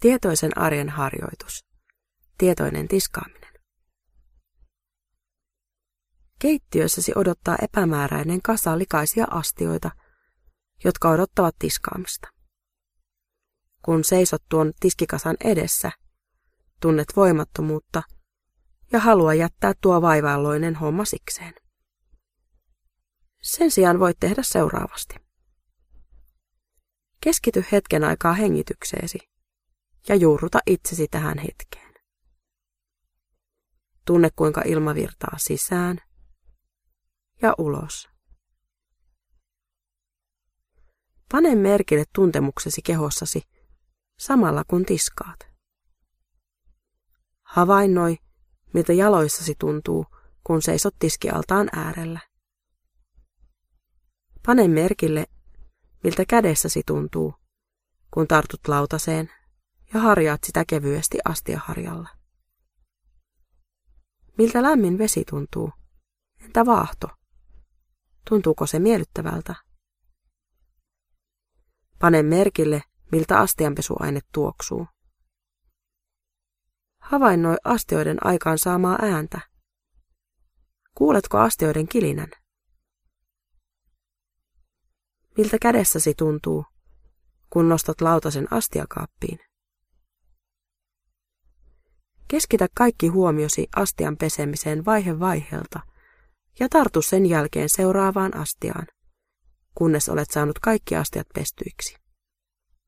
Tietoisen arjen harjoitus. Tietoinen tiskaaminen. Keittiössäsi odottaa epämääräinen kasa likaisia astioita, jotka odottavat tiskaamista. Kun seisot tuon tiskikasan edessä, tunnet voimattomuutta ja halua jättää tuo vaivalloinen homma sikseen. Sen sijaan voit tehdä seuraavasti. Keskity hetken aikaa hengitykseesi ja juurruta itsesi tähän hetkeen. Tunne, kuinka ilma virtaa sisään ja ulos. Pane merkille tuntemuksesi kehossasi samalla kun tiskaat. Havainnoi, miltä jaloissasi tuntuu, kun seisot tiskialtaan äärellä. Pane merkille, miltä kädessäsi tuntuu, kun tartut lautaseen ja harjaat sitä kevyesti astiaharjalla. Miltä lämmin vesi tuntuu? Entä vaahto? Tuntuuko se miellyttävältä? Pane merkille, miltä astianpesuaine tuoksuu. Havainnoi astioiden aikaan saamaa ääntä. Kuuletko astioiden kilinän? Miltä kädessäsi tuntuu, kun nostat lautasen astiakaappiin? Keskitä kaikki huomiosi astian pesemiseen vaihe vaiheelta ja tartu sen jälkeen seuraavaan astiaan, kunnes olet saanut kaikki astiat pestyiksi.